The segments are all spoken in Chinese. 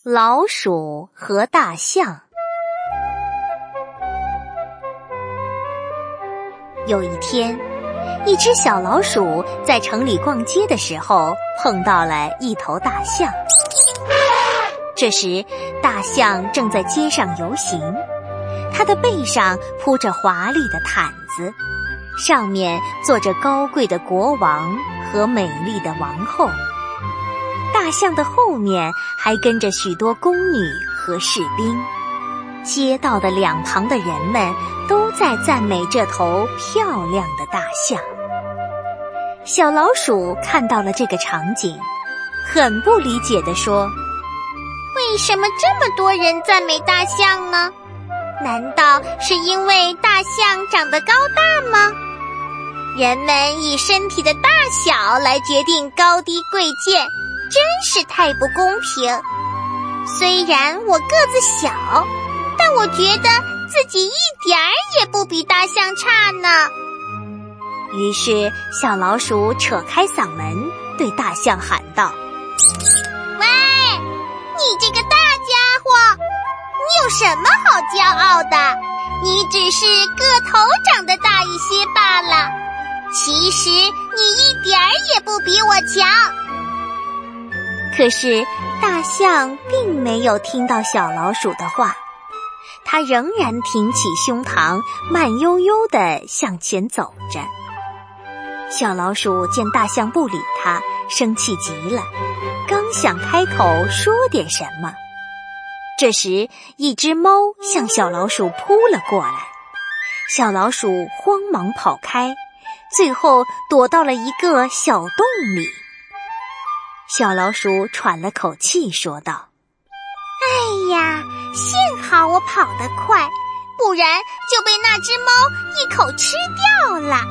老鼠和大象。有一天，一只小老鼠在城里逛街的时候碰到了一头大象。这时，大象正在街上游行，它的背上铺着华丽的毯子，上面坐着高贵的国王和美丽的王后。大象的后面还跟着许多宫女和士兵。街道的两旁的人们都在赞美这头漂亮的大象。小老鼠看到了这个场景，很不理解地说： 为什么这么多人赞美大象呢？难道是因为大象长得高大吗？人们以身体的大小来决定高低贵贱，真是太不公平。虽然我个子小，但我觉得自己一点儿也不比大象差呢。 于是小老鼠扯开嗓门对大象喊道： 喂，你这个大家伙，你有什么好骄傲的？你只是个头长得大一些罢了，其实你一点儿也不比我强。 可是大象并没有听到小老鼠的话，它仍然挺起胸膛，慢悠悠地向前走着。小老鼠见大象不理它，生气极了，刚想开口说点什么，这时一只猫向小老鼠扑了过来，小老鼠慌忙跑开，最后躲到了一个小洞里。小老鼠喘了口气说道： 哎呀，幸好我跑得快，不然就被那只猫一口吃掉了。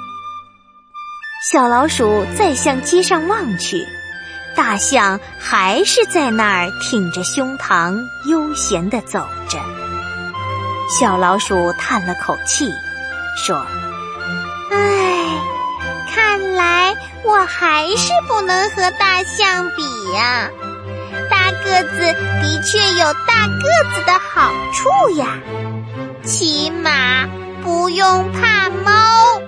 小老鼠再向街上望去，大象还是在那儿挺着胸膛悠闲地走着。小老鼠叹了口气说： 唉，看来我还是不能和大象比呀。大个子的确有大个子的好处呀，起码不用怕猫。